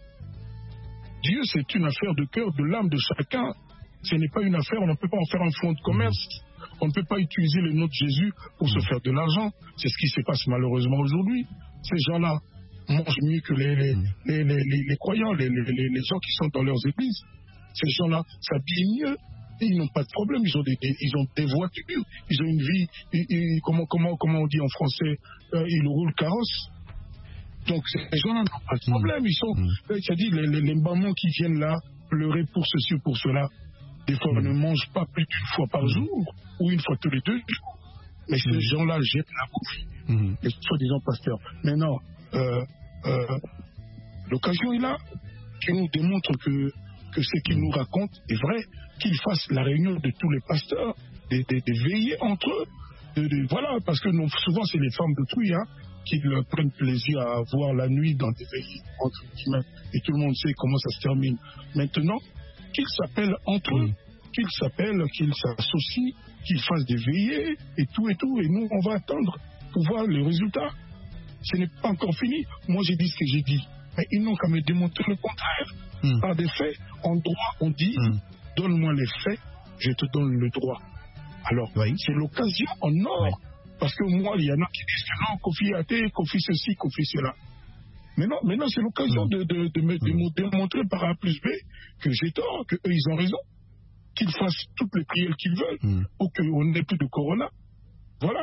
Dieu, c'est une affaire de cœur, de l'âme de chacun. Ce n'est pas une affaire, on ne peut pas en faire un fonds de commerce. On ne peut pas utiliser le nom de Jésus pour se faire de l'argent. C'est ce qui se passe malheureusement aujourd'hui. Ces gens-là mangent mieux que les, les, les, les, les, les croyants, les, les, les gens qui sont dans leurs églises. Ces gens-là s'habillent mieux. Et ils n'ont pas de problème. Ils ont des, des, ils ont des voitures. Ils ont une vie. Ils, ils, comment, comment, comment on dit en français euh, ils roulent carrosse. Donc ces gens-là n'ont pas de problème. Ils sont, mmh. c'est-à-dire les, les, les mamans qui viennent là pleurer pour ceci ou pour cela. Des fois, mmh. on ne mange pas plus d'une fois par jour ou une fois tous les deux jours. Mais ces mmh. gens-là jettent la bouffe. Mmh. Les soi-disant pasteurs. Maintenant, euh, euh, l'occasion est là, qui nous démontre que, que ce qu'ils nous racontent est vrai, qu'ils fassent la réunion de tous les pasteurs, de, de, de veiller entre eux. De, de, voilà, parce que nous, souvent, c'est les femmes d'autrui hein, qui prennent plaisir à voir la nuit dans des veillées entre guillemets. Et tout le monde sait comment ça se termine. Maintenant, qu'ils s'appellent entre eux. qu'ils s'appellent, qu'ils s'associent, qu'ils fassent des veillées et tout et tout. Et nous, on va attendre pour voir les résultats. Ce n'est pas encore fini. Moi, j'ai dit ce que j'ai dit. Mais ils n'ont qu'à me démontrer le contraire. Mm. Par des faits, en droit, on dit, mm. donne-moi les faits, je te donne le droit. Alors, oui. c'est l'occasion en or. Oui. Parce que moi, il y en a qui disent que non, Kofi a été, Kofi ceci, Kofi cela. Mais non, mais non, c'est l'occasion mm. de, de, de, me, de me démontrer par A plus B que j'ai tort, qu'eux, ils ont raison. Qu'ils fassent toutes les prières qu'ils veulent mm. pour qu'on n'ait plus de corona. Voilà.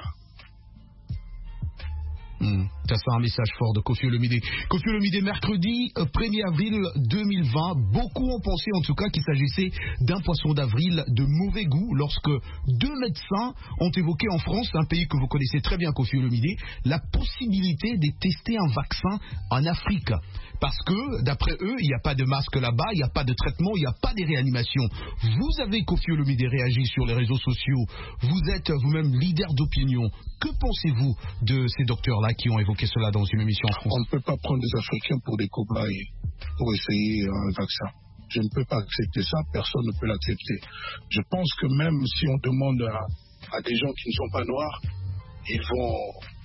Mmh. Ça, c'est un message fort de Koffi Olomide. Koffi Olomide, mercredi premier avril deux mille vingt, beaucoup ont pensé en tout cas qu'il s'agissait d'un poisson d'avril de mauvais goût lorsque deux médecins ont évoqué en France, un pays que vous connaissez très bien, Koffi Olomide, la possibilité de tester un vaccin en Afrique. Parce que, d'après eux, il n'y a pas de masque là-bas, il n'y a pas de traitement, il n'y a pas de réanimation. Vous avez, Koffi Olomide, réagi sur les réseaux sociaux. Vous êtes vous-même leader d'opinion. Que pensez-vous de ces docteurs-là qui ont évoqué cela dans une émission en France? On ne peut pas prendre des Africains pour des cobayes pour essayer un vaccin. Je ne peux pas accepter ça, personne ne peut l'accepter. Je pense que même si on demande à, à des gens qui ne sont pas noirs, ils vont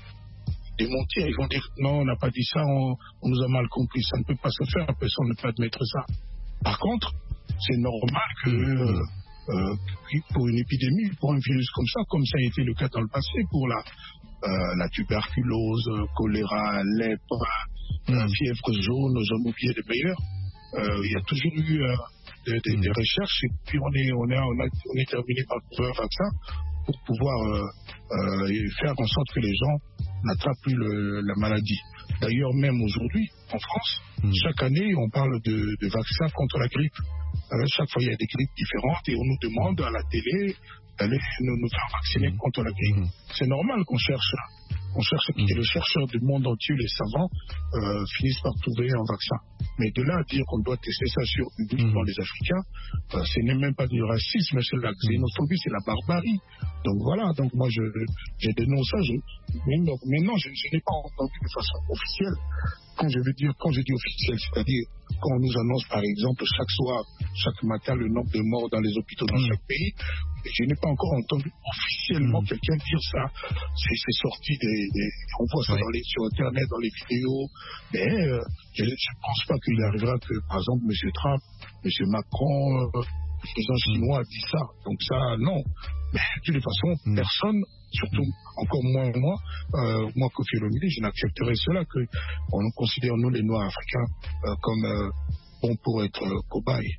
démentir, ils vont dire non, on n'a pas dit ça, on, on nous a mal compris, ça ne peut pas se faire, personne ne peut admettre ça. Par contre, c'est normal que euh, euh, pour une épidémie, pour un virus comme ça, comme ça a été le cas dans le passé pour la, euh, la tuberculose, choléra, lèpre, mmh. la fièvre jaune, j'en oublié les meilleurs, euh, il y a toujours eu euh, des, des, des recherches et puis on est, on est, on a, on est terminé par trouver un vaccin pour pouvoir euh, euh, faire en sorte que les gens n'attrapent plus le, la maladie. D'ailleurs, même aujourd'hui, en France, mmh. chaque année, on parle de, de vaccins contre la grippe. Euh, chaque fois, il y a des grippes différentes et on nous demande à la télé d'aller nous, nous faire vacciner mmh. contre la grippe. Mmh. C'est normal qu'on cherche, on cherche mmh. et les chercheurs du monde entier, les savants, euh, finissent par trouver un vaccin. Mais de là à dire qu'on doit tester ça sur uniquement mmh. les Africains, euh, ce n'est même pas du racisme, c'est la xénophobie, c'est la barbarie. Donc voilà, donc moi je, je dénonce ça, je, mais non, mais non je, je n'ai pas entendu de façon officielle. Quand je veux dire, quand je dis officiel, c'est-à-dire quand on nous annonce par exemple chaque soir, chaque matin le nombre de morts dans les hôpitaux dans mmh. chaque pays, je n'ai pas encore entendu officiellement mmh. quelqu'un dire ça. C'est sorti des, des, on voit ça ouais. dans les, sur internet, dans les vidéos, mais euh, je ne pense pas qu'il arrivera que par exemple M. Trump, M. Macron, euh, le président chinois a dit ça. Donc ça, non. Mais de toutes les façons, mmh. personne, surtout encore moins moi, euh, moi Koffi Olomide, je n'accepterai cela qu'on nous considère, nous les Noirs africains, euh, comme euh, bons pour être euh, cobayes.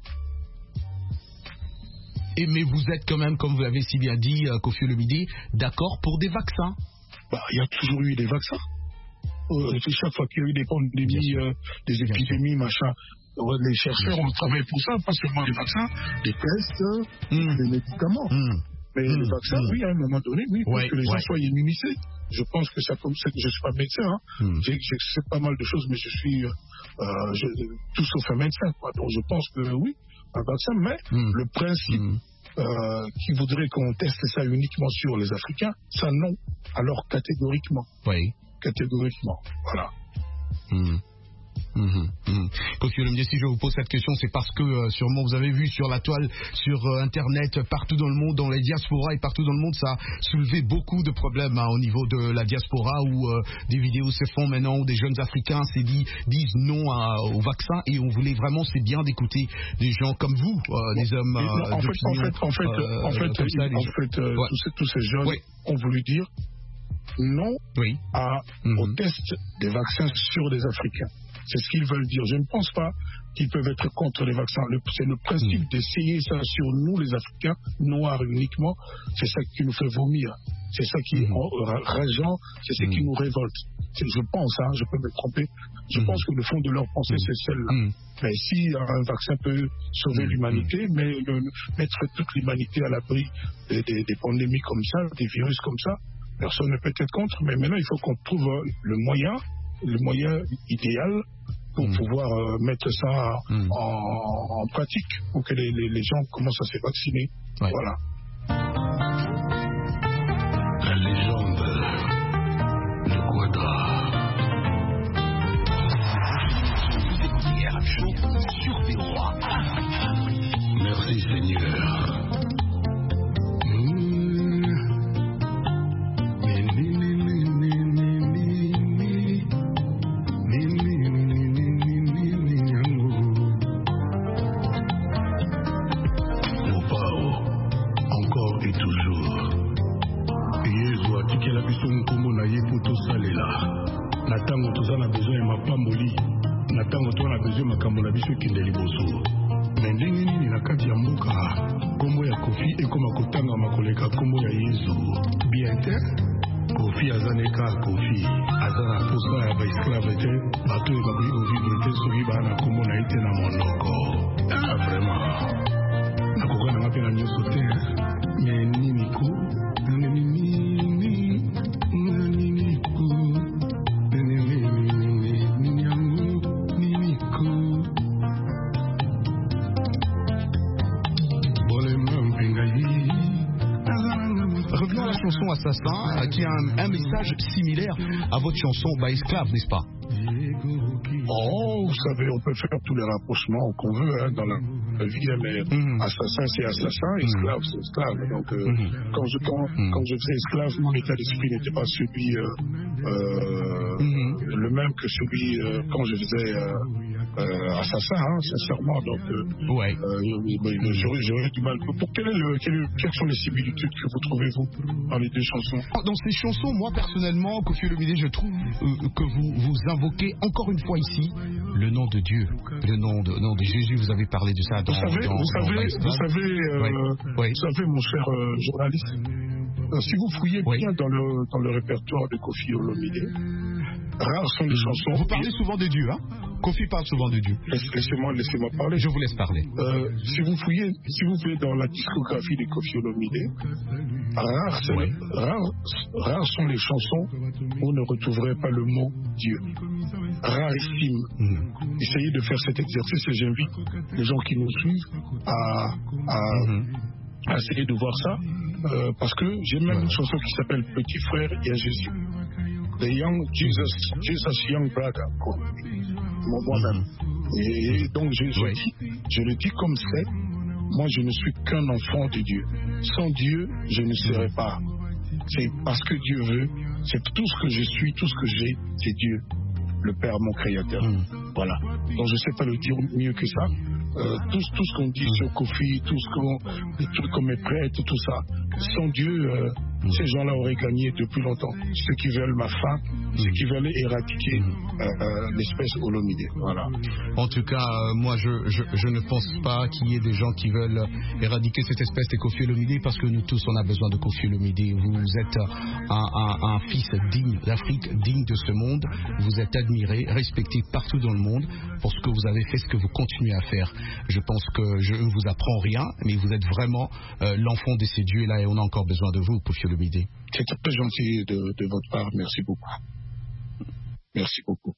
Et mais vous êtes quand même, comme vous l'avez si bien dit, euh, Koffi Olomide, d'accord pour des vaccins? Bah, il y a toujours eu des vaccins. Euh, chaque fois qu'il y a eu des pandémies, euh, des épidémies, machin, les chercheurs ont travaillé pour ça, pas seulement des vaccins, des tests, mmh. des médicaments. Mmh. Mais mmh. les vaccins, mmh. oui, à un moment donné, oui, pour ouais, que les ouais. gens soient immunisés. Je pense que ça, comme ça, je ne suis pas médecin, hein. mmh. j'ai pas mal de choses, mais je suis euh, je, tout sauf un médecin, quoi. Donc je pense que oui, un vaccin, mais mmh. le principe mmh. euh, qui voudrait qu'on teste ça uniquement sur les Africains, ça non. Alors catégoriquement. Oui. Catégoriquement, voilà. Mmh. Mmh, mmh. Koffi Olomide, si je vous pose cette question, c'est parce que euh, sûrement vous avez vu sur la toile, sur euh, internet, partout dans le monde, dans les diasporas et partout dans le monde, ça a soulevé beaucoup de problèmes hein, au niveau de la diaspora où euh, des vidéos se font maintenant où des jeunes Africains dit, disent non à, au vaccin et on voulait vraiment, c'est bien d'écouter des gens comme vous, euh, des hommes euh, non, en, fait, en fait, en fait, euh, en fait, ça, en fait euh, ouais. tous, ces, tous ces jeunes ouais. ont voulu dire non oui. à, mmh. au test des vaccins sur les Africains. C'est ce qu'ils veulent dire. Je ne pense pas qu'ils peuvent être contre les vaccins. C'est le principe mmh. d'essayer ça sur nous, les Africains, noirs uniquement. C'est ça qui nous fait vomir. C'est ça qui est mmh. rageant. C'est ce mmh. qui nous révolte. Je pense, hein, je peux me tromper. Je mmh. pense que le fond de leur pensée, mmh. c'est celle-là. Mmh. Mais si un vaccin peut sauver mmh. l'humanité, mais le, mettre toute l'humanité à l'abri des, des, des pandémies comme ça, des virus comme ça, personne ne peut être contre. Mais maintenant, il faut qu'on trouve le moyen, le moyen idéal pour mmh. pouvoir euh, mettre ça mmh. en, en pratique, pour que les, les, les gens commencent à se vacciner. Ouais. Voilà. La légende de Quadra. Merci Seigneur. toza na besoin ya mapamboli na ntango to na besoin makambo na biso ekende liboso. Me ndenge nini na kati ya mboka nkombo ya Kofi ekoma kotangama koleka nkombo ya Yesu? Bien te Kofi aza neka Kofi aza na posa ya baesclave te, bato oyo bakoki kovivre te soki baa na nkombo na ye te na monoko. Ah, vraiment nakoka nanga mpe na nyonso te. Me nini ko chanson Assassin qui a un, un message similaire à votre chanson Bah Esclave, n'est-ce pas? Oh, vous savez, on peut faire tous les rapprochements qu'on veut hein, dans la, la vie, mais mm-hmm. assassin c'est assassin, esclave c'est esclave. Donc, euh, mm-hmm. quand, je, quand, mm-hmm. quand je faisais esclave, mon état d'esprit n'était pas celui euh, euh, mm-hmm. le même que celui euh, quand je faisais euh, euh, assassin, hein, sincèrement. Donc, euh, ouais. euh, j'aurais, j'aurais du mal. Pour quel est le, quel est, quelles sont les similitudes que vous trouvez vous dans les deux chansons? Dans ces chansons, moi personnellement, Kofi Olomide, je trouve euh, que vous vous invoquez encore une fois ici le nom de Dieu, le nom de, nom de Jésus. Vous avez parlé de ça dans. Vous savez, dans, vous, dans savez vous savez, euh, ouais. Ouais. vous savez, mon cher euh, journaliste, euh, si vous fouillez ouais. bien dans le dans le répertoire de Kofi Olomide, rares sont les chansons. Vous parlez souvent de Dieu, hein? Kofi parle souvent de Dieu. Laissez-moi, laissez-moi parler. Je vous laisse parler. Euh, si vous fouillez, si vous fouillez dans la discographie de Kofi Olomide, rares, ouais. rares, rares sont les chansons où on ne retrouverait pas le mot Dieu. Rarissime. Mmh. Essayez de faire cet exercice et j'invite les gens qui nous suivent à, à, mmh. à essayer de voir ça, euh, parce que j'ai même ouais. une chanson qui s'appelle Petit frère, il y a Jésus. The Young Jesus, Jesus Young Brother, quoi. Moi-même. Mmh. Et, et donc je, je, ouais. dis, je le dis comme c'est, moi je ne suis qu'un enfant de Dieu. Sans Dieu, je ne serai pas. C'est parce que Dieu veut, c'est tout ce que je suis, tout ce que j'ai, c'est Dieu, le Père, mon Créateur. Mmh. Voilà. Donc je ne sais pas le dire mieux que ça. Euh, tout, tout ce qu'on dit mmh. sur Kofi, tout ce qu'on, les trucs comme les prêtres, tout ça. Sans Dieu, euh, mmh. ces gens-là auraient gagné depuis longtemps. Ceux qui veulent ma fin, mmh. ceux qui veulent éradiquer mmh. euh, euh, l'espèce Olomide. Voilà. En tout cas, euh, moi, je, je, je ne pense pas qu'il y ait des gens qui veulent éradiquer cette espèce de Kofi Olomide, parce que nous tous, on a besoin de Kofi Olomide. Vous êtes un, un, un fils digne d'Afrique, digne de ce monde. Vous êtes admiré, respecté partout dans le monde pour ce que vous avez fait, ce que vous continuez à faire. Je pense que je ne vous apprends rien, mais vous êtes vraiment euh, l'enfant de ces dieux-là et on a encore besoin de vous, Kofi Olomide. C'est très gentil de, de votre part. Merci beaucoup. Merci beaucoup.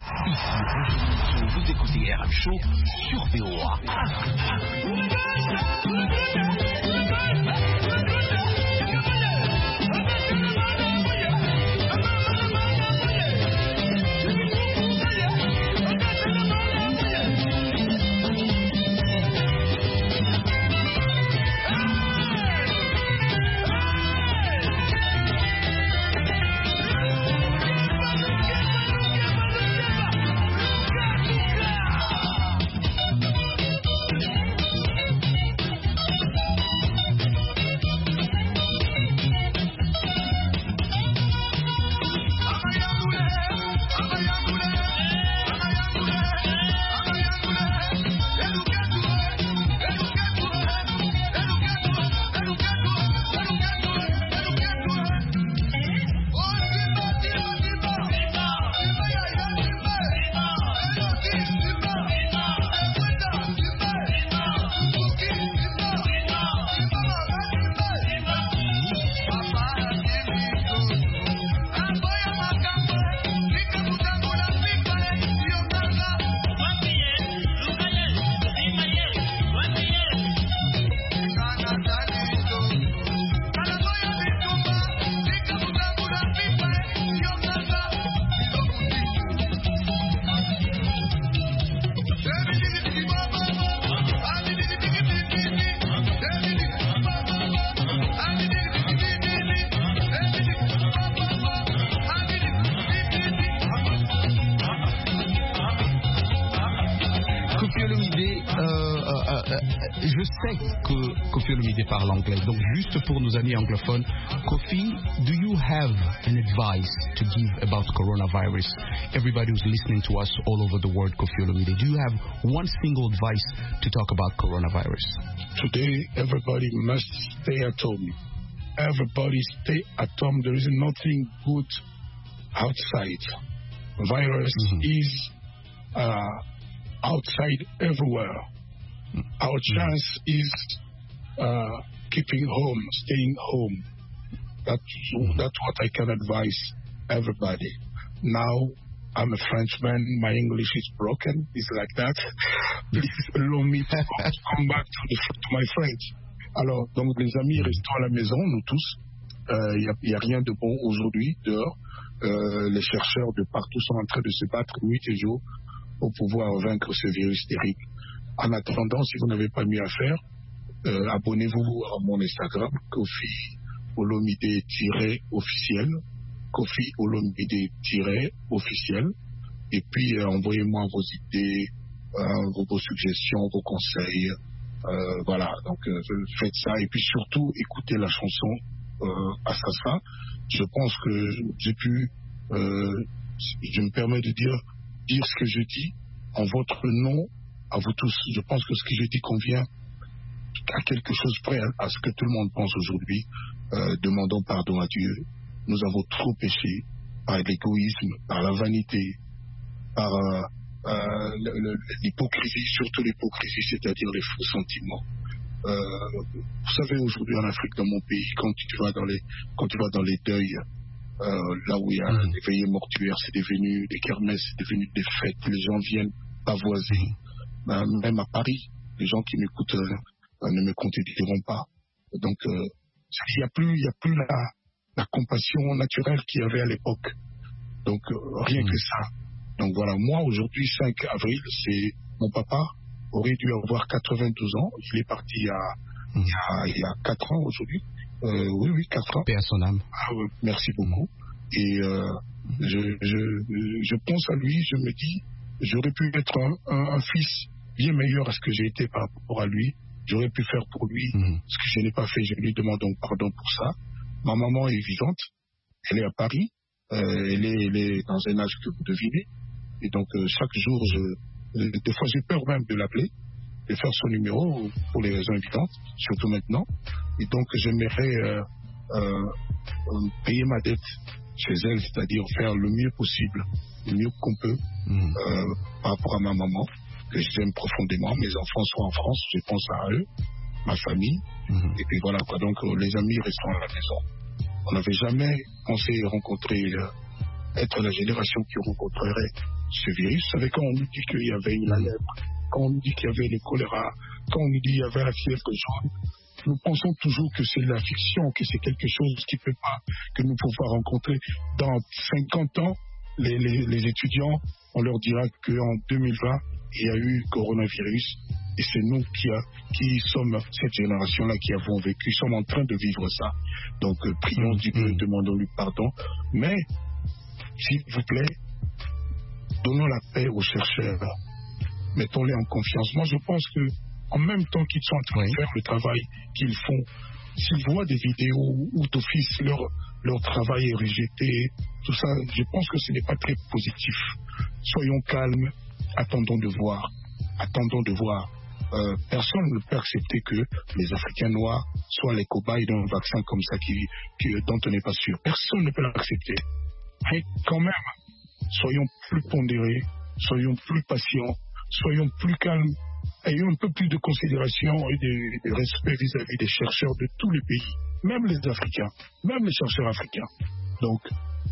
Ici, vous écoutez R M Show sur V O A. euh, je sais que Koffi Olomide parle anglais, donc juste pour nos amis anglophones, Koffi, do you have an advice to give about coronavirus? Everybody who's listening to us all over the world, Koffi Olomide, do you have one single advice to talk about coronavirus? Today, everybody must stay at home. Everybody stay at home. There is nothing good outside. Virus mm-hmm. is uh, outside everywhere. Mm-hmm. Our chance is uh, keeping home, staying home. That's, mm-hmm. that's what I can advise everybody. Now, I'm a Frenchman. My English is broken. It's like that. Please allow me to come back to, the, to my French. Alors, donc, les amis, restons à la maison, nous tous. Il euh, n'y a, a rien de bon aujourd'hui, dehors. Euh, les chercheurs de partout sont en train de se battre nuit et jour pour pouvoir vaincre ce virus terrible. En attendant, si vous n'avez pas mieux à faire, euh, abonnez-vous à mon Instagram, Koffi Olomide-officiel. Koffi Olomide-officiel. Et puis, euh, envoyez-moi vos idées, euh, vos, vos suggestions, vos conseils. Euh, voilà, donc euh, faites ça. Et puis surtout, écoutez la chanson euh, Assassin. Je pense que j'ai pu, euh, je me permets de dire, dire ce que je dis en votre nom à vous tous. Je pense que ce que je dis convient à quelque chose près à ce que tout le monde pense aujourd'hui. Euh, demandons pardon à Dieu. Nous avons trop péché par l'égoïsme, par la vanité, par euh, euh, l'hypocrisie, surtout l'hypocrisie, c'est-à-dire les faux sentiments. Euh, vous savez, aujourd'hui en Afrique, dans mon pays, quand tu vas dans les, quand tu vas dans les deuils, euh, là où il y a mmh. des veillées mortuaires, c'est devenu des kermesses, c'est devenu des fêtes, les gens viennent pavoiser. Ben, même à Paris, les gens qui m'écoutent euh, ne me contrediront pas. Donc, euh, il n'y a plus, il y a plus la, la compassion naturelle qu'il y avait à l'époque. Donc, euh, rien mmh. que ça. Donc voilà, moi aujourd'hui, cinq avril, c'est mon papa aurait dû avoir quatre-vingt-douze ans. Il est parti il y a, mmh. il y a, il y a quatre ans aujourd'hui. Euh, oui, oui, quatre ans. Paix à son âme. Ah, ouais, merci beaucoup. Mmh. Et euh, mmh. je, je, je pense à lui, je me dis, j'aurais pu être un, un, un fils bien meilleur à ce que j'ai été par rapport à lui. J'aurais pu faire pour lui mmh. ce que je n'ai pas fait. Je lui demande donc pardon pour ça. Ma maman est vivante. Elle est à Paris. Euh, elle, est, elle est dans un âge que vous devinez. Et donc, euh, chaque jour, je, euh, des fois, j'ai peur même de l'appeler, de faire son numéro pour les raisons évidentes, surtout maintenant. Et donc, j'aimerais euh, euh, payer ma dette chez elle, c'est-à-dire faire le mieux possible, le mieux qu'on peut mmh. euh, par rapport à ma maman, que j'aime profondément. Mes enfants sont en France, je pense à eux, ma famille. Mmh. Et puis voilà, quoi. Donc, euh, les amis restons à la maison. On n'avait jamais pensé rencontrer, euh, être la génération qui rencontrerait ce virus. Vous savez, quand on nous dit qu'il y avait la lèpre, quand on nous dit qu'il y avait le choléra, quand on nous dit qu'il y avait la fièvre jaune, nous pensons toujours que c'est de la fiction, que c'est quelque chose qui peut pas, que nous pouvons pas rencontrer. Dans cinquante ans, les, les, les étudiants, on leur dira qu'en deux mille vingt, il y a eu coronavirus, et c'est nous qui, a, qui sommes, cette génération-là, qui avons vécu, sommes en train de vivre ça. Donc, euh, prions Dieu, mmh. demandons-lui pardon. Mais, s'il vous plaît, donnons la paix aux chercheurs. Mettons-les en confiance. Moi, je pense que en même temps qu'ils sont en train oui. de faire le travail qu'ils font, s'ils voient des vidéos où d'office leur, leur travail est rejeté, tout ça, je pense que ce n'est pas très positif. Soyons calmes, attendons de voir. Attendons de voir. Euh, personne ne peut accepter que les Africains noirs soient les cobayes d'un vaccin comme ça qui, qui, dont on n'est pas sûr. Personne ne peut l'accepter. Mais quand même, soyons plus pondérés, soyons plus patients, soyons plus calmes, ayons un peu plus de considération et de, de respect vis-à-vis des chercheurs de tous les pays, même les Africains, même les chercheurs africains. Donc,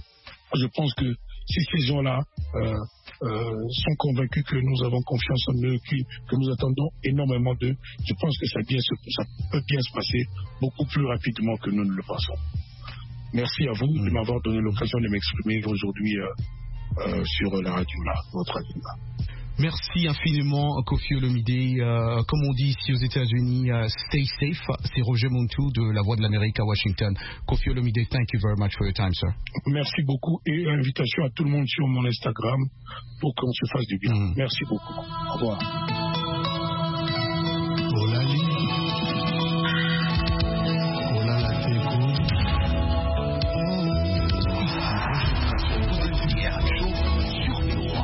je pense que si ces gens-là euh, euh, sont convaincus que nous avons confiance en eux, que, que nous attendons énormément d'eux, je pense que ça, bien se, ça peut bien se passer beaucoup plus rapidement que nous ne le pensons. Merci à vous de m'avoir donné l'occasion de m'exprimer aujourd'hui euh, euh, sur la radio là, votre radio là. Merci infiniment, Koffi Olomide. Euh, comme on dit ici aux États-Unis, uh, stay safe. C'est Roger Montou de La Voix de l'Amérique à Washington. Koffi Olomide, thank you very much for your time, sir. Merci beaucoup et invitation à tout le monde sur mon Instagram pour qu'on se fasse du bien. Mm. Merci beaucoup. Au revoir. Olali, Olala Teko. Vous écoutez R M Show sur V O A.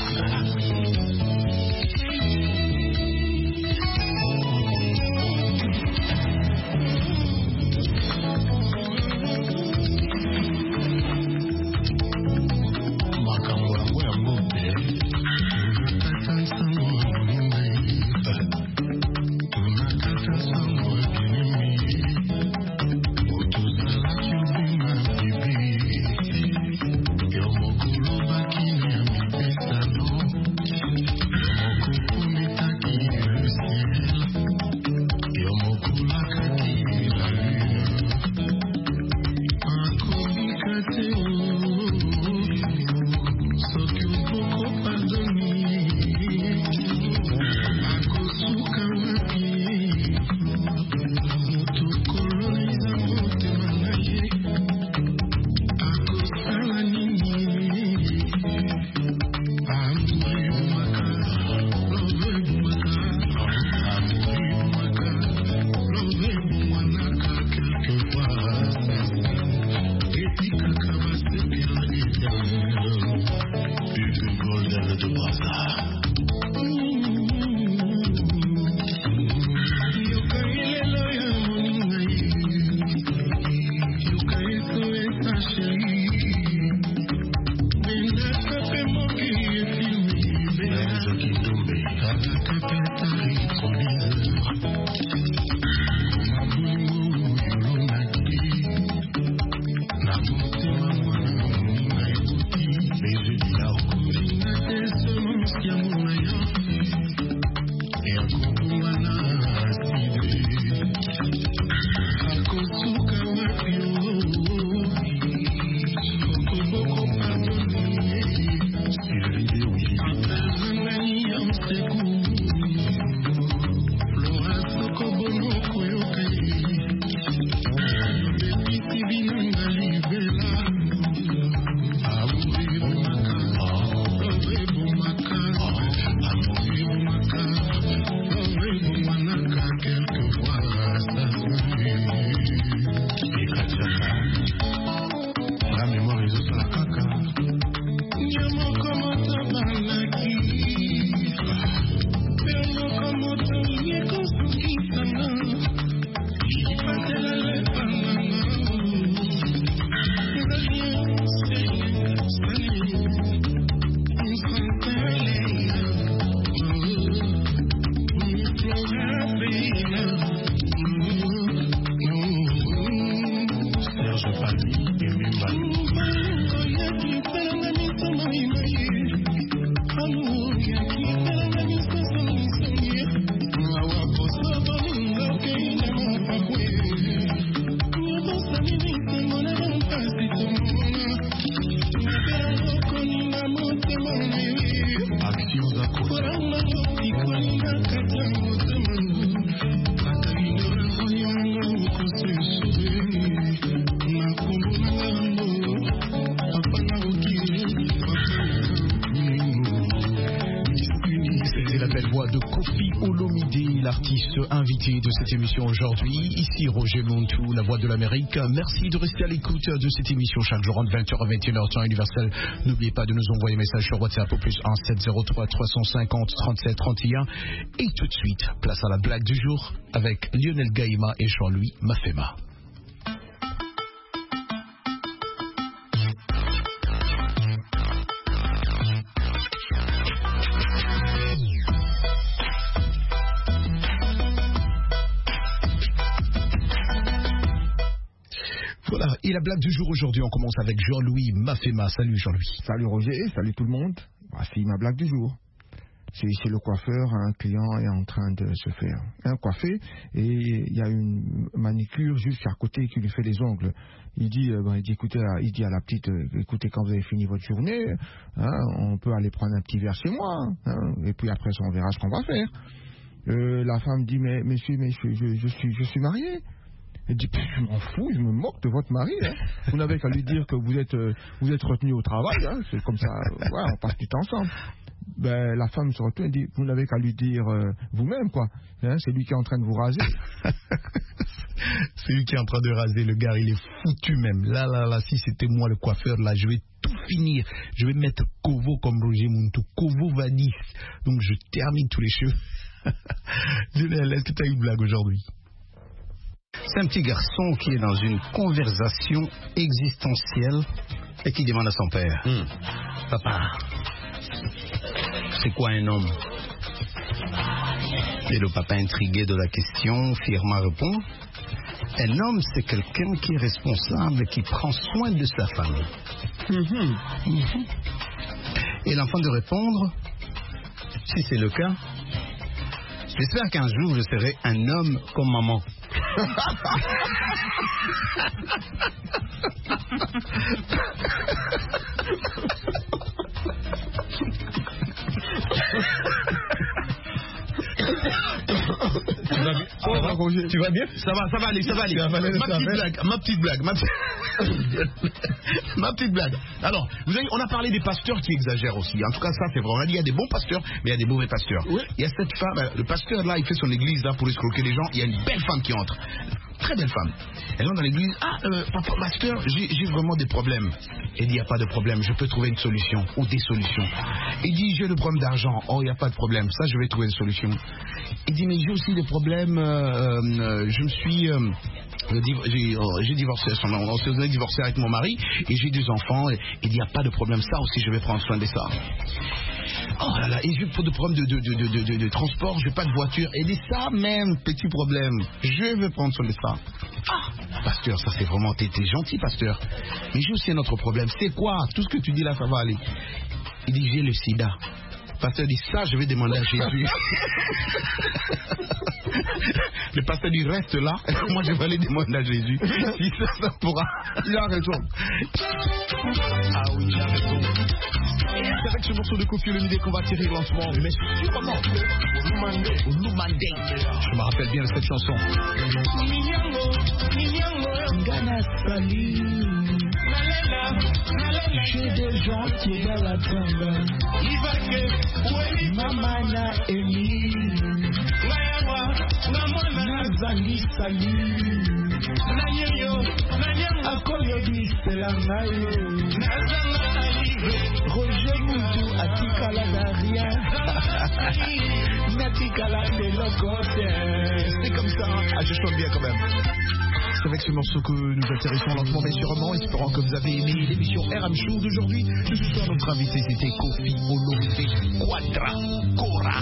Invité de cette émission aujourd'hui, ici Roger Montou, la voix de l'Amérique. Merci de rester à l'écoute de cette émission chaque jour entre vingt heures et vingt et une heures temps universel. N'oubliez pas de nous envoyer un message sur WhatsApp au plus un sept zéro trois trois cent cinquante trente-sept trente et un. Et tout de suite, place à la blague du jour avec Lionel Gaïma et Jean-Louis Mafema. Et la blague du jour aujourd'hui, on commence avec Jean-Louis Mafema. Salut Jean-Louis. Salut Roger, salut tout le monde. Voici ma blague du jour. C'est chez le coiffeur, un client est en train de se faire un coiffé et il y a une manicure juste à côté qui lui fait les ongles. Il dit, euh, ben, il dit, écoutez, il dit à la petite, euh, écoutez, quand vous avez fini votre journée, hein, on peut aller prendre un petit verre chez moi, hein, et puis après on verra ce qu'on va faire. Euh, la femme dit, mais monsieur, mais je, je, je suis, je suis marié. Elle dit, je m'en fous, je me moque de votre mari. Hein. Vous n'avez qu'à lui dire que vous êtes, euh, vous êtes retenu au travail. Hein. C'est comme ça, euh, ouais, on passe du temps ensemble. ben, la femme se retourne et dit, vous n'avez qu'à lui dire euh, vous-même, quoi. Hein, c'est lui qui est en train de vous raser. C'est lui qui est en train de raser, le gars, il est foutu même. Là, là, là, si c'était moi le coiffeur, là, je vais tout finir. Je vais mettre Kovo comme Roger Muntu. Kovo Vadis. Donc, je termine tous les cheveux. Lionel, est-ce que tu as une blague aujourd'hui? C'est un petit garçon qui est dans une conversation existentielle et qui demande à son père, mm. Papa, c'est quoi un homme? Et le papa, intrigué de la question, fièrement répond, un homme, c'est quelqu'un qui est responsable et qui prend soin de sa femme. Mm-hmm. Mm-hmm. Et l'enfant de répondre, si c'est le cas, j'espère qu'un jour je serai un homme comme maman. Tu vas bien? Ça va, Roger? Tu vas bien? Ça va, ça va aller, ça va aller. Ma petite blague, ma petite blague, ma petite... ma petite blague. Alors, vous avez, on a parlé des pasteurs qui exagèrent aussi. En tout cas, ça c'est vrai. On a dit il y a des bons pasteurs, mais il y a des mauvais pasteurs. Oui. Il y a cette femme, le pasteur là, il fait son église là pour escroquer les gens. Il y a une belle femme qui entre. Très belle femme. Elle entre dans l'église. Ah, euh, papa, pasteur, j'ai, j'ai vraiment des problèmes. Elle dit, il n'y a pas de problème, je peux trouver une solution ou des solutions. Il dit, j'ai le problème d'argent. Oh, il n'y a pas de problème, ça, je vais trouver une solution. Il dit, mais j'ai aussi des problèmes, euh, euh, je me suis... Euh, J'ai, oh, j'ai divorcé, on s'est divorcé avec mon mari et j'ai deux enfants. Et il dit, il n'y a pas de problème, ça aussi, je vais prendre soin de ça. Oh là là, et j'ai pas de problème de, de, de, de, de, de transport, j'ai pas de voiture. Et dit, ça même, petit problème, je vais prendre soin de ça. Ah, pasteur, ça c'est vraiment, t'es, t'es gentil, pasteur. Mais j'ai aussi un autre problème, c'est quoi? Tout ce que tu dis là, ça va aller. Il dit, j'ai le sida. pasteur dit ça, je vais demander à Jésus. Le pasteur dit reste là, moi je vais aller demander à Jésus. Si ça, ça pourra. Il a raison. Ah oui, il a raison. C'est avec ce morceau de Koffi Olomide qu'on va tirer le lancement. Mais sûrement, au Lumande. Je me rappelle bien de cette chanson. Gana Sali. J'ai des gens qui dans la tombe. Mamana Eli. Nazali Sali. Akoyo di Selangayo. Roger Muntu Atikala Daria. Natikala de Locote. C'est comme ça. Ah, je chante bien quand même. C'est avec ce morceau que nous atterrissons lentement mais sûrement, espérant que vous avez aimé l'émission R M Show d'aujourd'hui. Ce soir, notre invité, c'était Koffi Olomide Quadra Cora.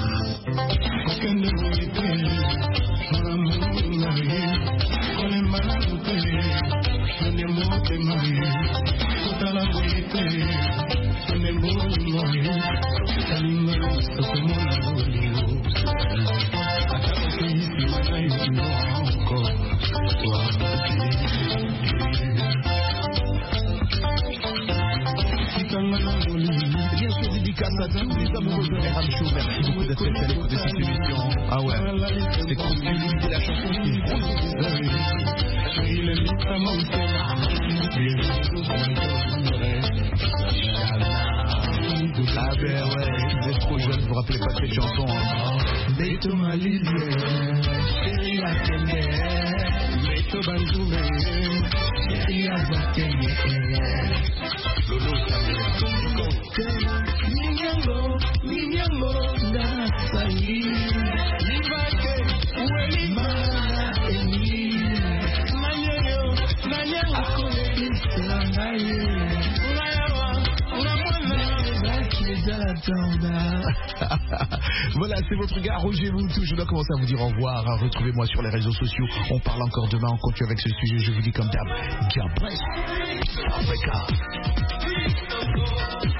Bien sûr, dédicace à tous les amoureux de R M Show. Merci beaucoup d'être restés à l'écoute de cette émission. Ah ouais, c'est Koffi Olomide, la chanson qui est ah ben ouais, vous êtes trop jeune, vous vous rappelez pas de cette chanson. Beto Malilé, Chéri Akende, Beto Banjoumé, Chéri Azakende, Lolo Ninyango, Ninyango, Nasali, Livake, Ueli, Mana, Eli, Nanyeyo, Nanyango, Akoye, Selangaye. Voilà, c'est votre gars Roger Muntu. Je dois commencer à vous dire au revoir. Retrouvez-moi sur les réseaux sociaux. On parle encore demain. On continue avec ce sujet. Je vous dis comme d'hab, God bless Africa.